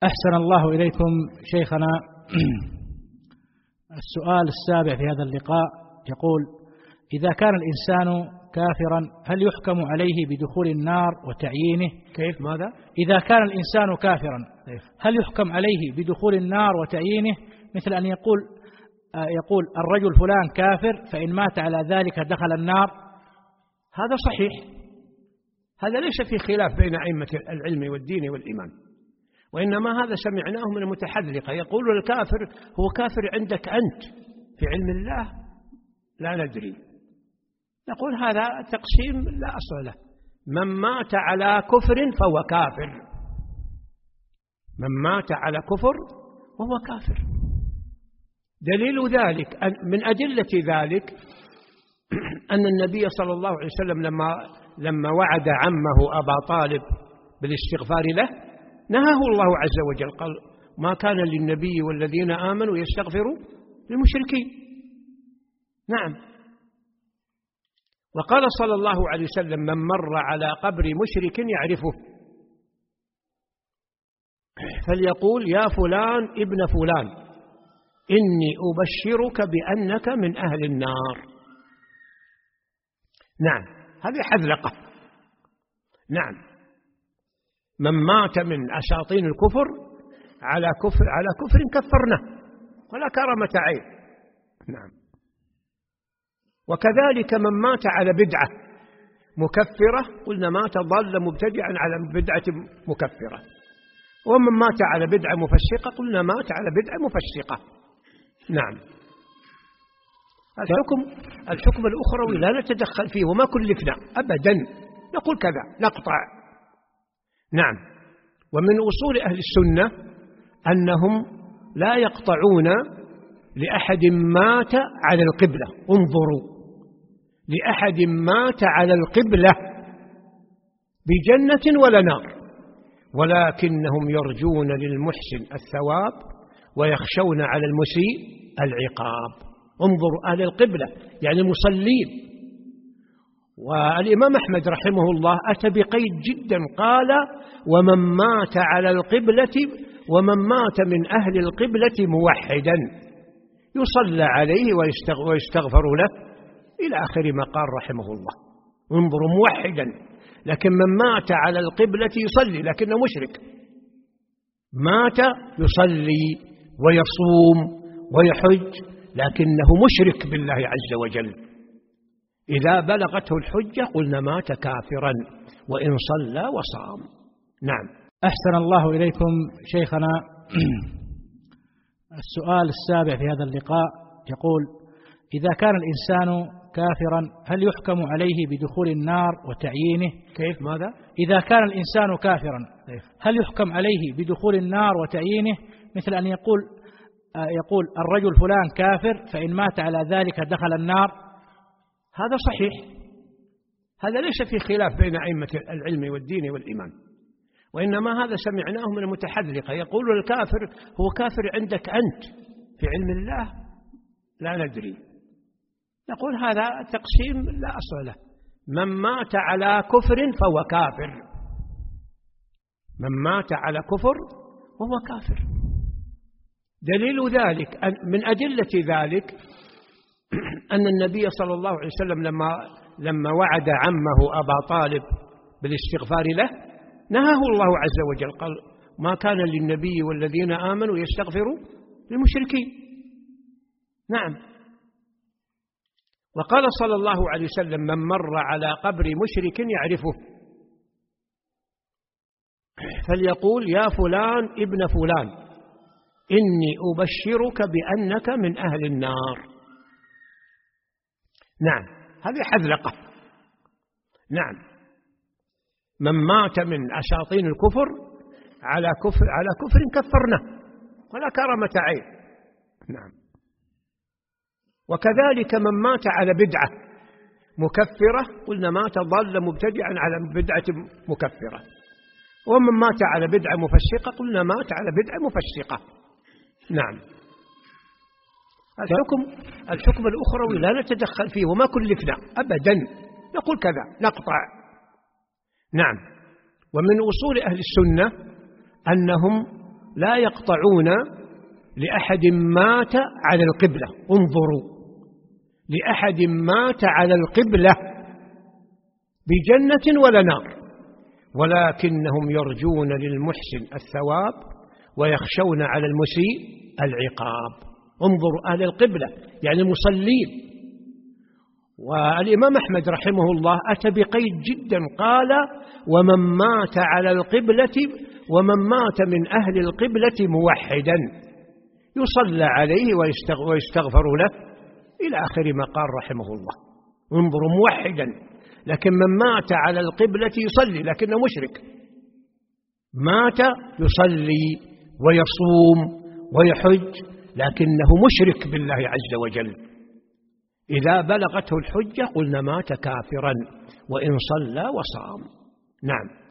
أحسن الله إليكم شيخنا. السؤال السابع في هذا اللقاء يقول: إذا كان الإنسان كافرا هل يحكم عليه بدخول النار وتعيينه؟ كيف ماذا؟ إذا كان الإنسان كافرا هل يحكم عليه بدخول النار وتعيينه؟ مثل أن يقول الرجل فلان كافر فإن مات على ذلك دخل النار. هذا صحيح، هذا ليس في خلاف بين أئمة العلم والدين والإيمان، وإنما هذا سمعناه من المتحذلقة يقول الكافر هو كافر عندك أنت، في علم الله لا ندري. نقول هذا تقسيم لا أصل له. من مات على كفر فهو كافر، من مات على كفر وهو كافر. دليل ذلك من أدلة ذلك أن النبي صلى الله عليه وسلم لما وعد عمه أبا طالب بالاستغفار له نهاه الله عز وجل، قال: ما كان للنبي والذين آمنوا يستغفروا للمشركين. نعم. وقال صلى الله عليه وسلم: من مر على قبر مشرك يعرفه فليقول: يا فلان ابن فلان إني أبشرك بأنك من أهل النار. نعم، هذه حذلقة. نعم، من مات من أساطين الكفر على كفر كفرناه ولا كرامة عين. نعم. وكذلك من مات على بدعة مكفرة قلنا مات ضل مبتدعا على بدعة مكفرة، ومن مات على بدعة مفسقة قلنا مات على بدعة مفسقة. نعم. الحكم الأخروي لا نتدخل فيه وما كلفنا أبدا، نقول كذا نقطع. نعم. ومن أصول أهل السنة أنهم لا يقطعون لأحد مات على القبلة. انظروا، لأحد مات على القبلة بجنة ولا نار، ولكنهم يرجون للمحسن الثواب ويخشون على المسيء العقاب. انظروا، أهل القبلة يعني المصلين. والإمام أحمد رحمه الله أتى بقيد جدا، قال: ومن مات على القبلة، ومن مات من أهل القبلة موحدا يصلى عليه ويستغفر له إلى آخر ما قال رحمه الله. انظروا، موحدا. لكن من مات على القبلة يصلي لكنه مشرك، مات يصلي ويصوم ويحج لكنه مشرك بالله عز وجل. إذا بلغته الحجة قلنا مات كافرا وإن صلى وصام. نعم. أحسن الله إليكم شيخنا. السؤال السابع في هذا اللقاء يقول: إذا كان الإنسان كافرا هل يحكم عليه بدخول النار وتعيينه؟ كيف ماذا؟ إذا كان الإنسان كافرا هل يحكم عليه بدخول النار وتعيينه؟ مثل أن يقول الرجل فلان كافر فإن مات على ذلك دخل النار. هذا صحيح، هذا ليس في خلاف بين أئمة العلم والدين والإيمان، وإنما هذا سمعناه من المتحذلقة يقول الكافر هو كافر عندك أنت، في علم الله لا ندري. نقول هذا تقسيم لا أصل له. من مات على كفر فهو كافر، من مات على كفر وهو كافر. دليل ذلك من أدلة ذلك أن النبي صلى الله عليه وسلم لما وعد عمه أبا طالب بالاستغفار له نهاه الله عز وجل، قال: ما كان للنبي والذين آمنوا يستغفروا للمشركين. نعم. وقال صلى الله عليه وسلم: من مر على قبر مشرك يعرفه فليقول: يا فلان ابن فلان إني أبشرك بأنك من أهل النار. نعم، هذه حذلقة. نعم. من مات من أساطين الكفر على كفر كفرناه ولا كرامة عين. نعم. وكذلك من مات على بدعة مكفرة قلنا مات ضل مبتدعا على بدعة مكفرة، ومن مات على بدعة مفسقة قلنا مات على بدعة مفسقة. نعم. الحكم الأخروي لا نتدخل فيه وما كلفنا أبدا، نقول كذا نقطع. نعم. ومن أصول أهل السنة أنهم لا يقطعون لأحد مات على القبلة. انظروا، لأحد مات على القبلة بجنة ولا نار، ولكنهم يرجون للمحسن الثواب ويخشون على المسيء العقاب. انظروا أهل القبلة يعني المصلين. والإمام أحمد رحمه الله أتى بقيد جدا، قال ومن مات على القبلة، ومن مات من أهل القبلة موحدا يصلى عليه ويستغفر له إلى آخر ما قال رحمه الله. انظروا، موحدا، لكن من مات على القبلة يصلي لكنه مشرك، مات يصلي ويصوم ويحج لكنه مشرك بالله عز وجل. إذا بلغته الحجة قلنا مات كافرا وإن صلى وصام. نعم.